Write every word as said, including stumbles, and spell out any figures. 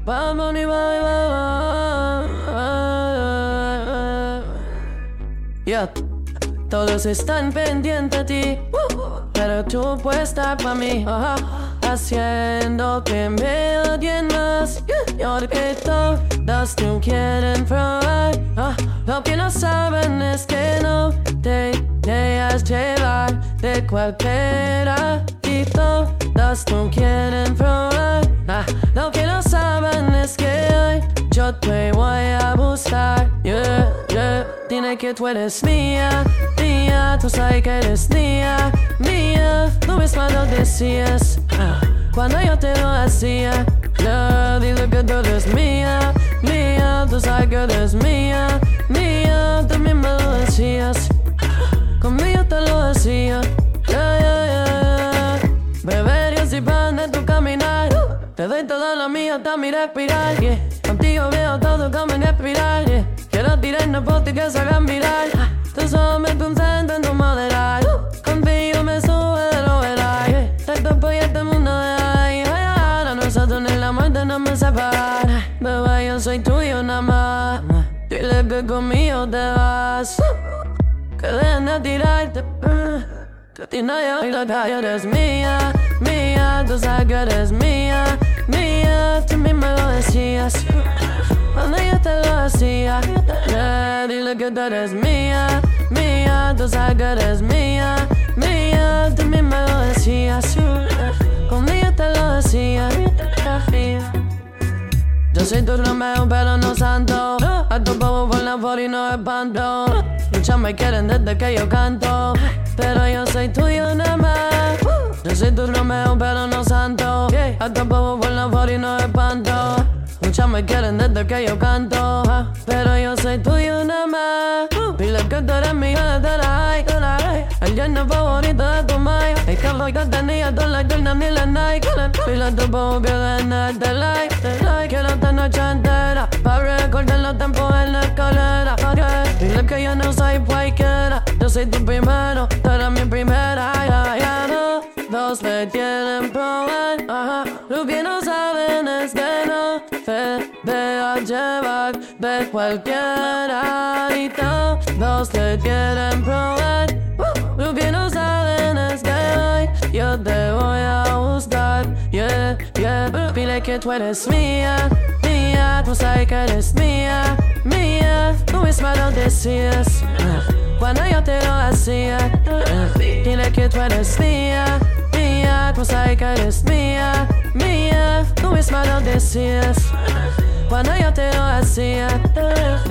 Bad Bunny, bye, bye, bye. Yeah. Todos están pendientes a ti, pero tú puedes estar para mí, uh-huh. Haciendo que me odien más, y porque todos tú quieren probar, uh, lo que no saben es que no te dejas llevar de cualquiera, y todos tú quieren probar, uh, lo que no saben es que hoy yo te voy a buscar, yeah, yeah. Dile que tú eres mía, mía, tú sabes que eres mía, mía, tú misma lo decías, uh, cuando yo te lo hacía, yeah. Dile que tú eres mía, mía, tú sabes que eres mía, mía, tú misma lo decías, conmigo te lo hacía, yeah, yeah, yeah. Beber y así pan de tu caminar, te doy toda la mía hasta mi respirar, yeah. Contigo veo todo como en espiral, yeah. Quiero tirarnos por ti que se hagan viral. Tus ojos me concentran en tu moderar. Contigo me sube de lo veraz, yeah. Te topo y este mundo de ahí, a nosotros ni la muerte nos me separa. Bebé, yo soy tuyo nada más. Dile que conmigo te vas, que dejen de tirarte, que a ti nadie baila, que eres mía, mía, tú sabes que eres mía, mía, tú misma lo decías cuando yo te lo hacía, yeah. Dile que tú eres mía, mía, tú sabes que eres mía, mía, tú misma lo decías cuando yo te lo hacía, yeah. Yo soy tu Romeo pero no santo, a tu bobo por la for y no espanto. Muchas me quieren desde que yo canto, pero yo soy tuyo nada más. Yo soy tu Romeo pero no santo, a tu bobo por la for y no espanto. Muchas me quieren desde que yo canto, pero yo soy tuyo nada más. Dile que tú eres mía desde la high, el yerno favorito de tu mai. El carro que tenía todas las Jordan ni las Nike. Dile tu bobo que den de like, quiero esta noche entera para recordar los tiempos en la escalera. Dile que yo no soy cualquiera, yo soy tu primero, tú eres mi primera. Ya, ya no, dos me quieren probar, ajá. Lo que no saben es que no te dejas llevar de cualquiera, y todos te quieren probar. Lo que no saben es que hoy yo te voy a buscar, yeah, yeah. Dile que tú eres mía, mía, tú sabes que eres mía, mía, tú misma lo decías cuando yo te lo hacía, dile que tú eres mía, mía, tú sabes que eres mía, mía, tú misma lo decías cuando yo te lo hacía.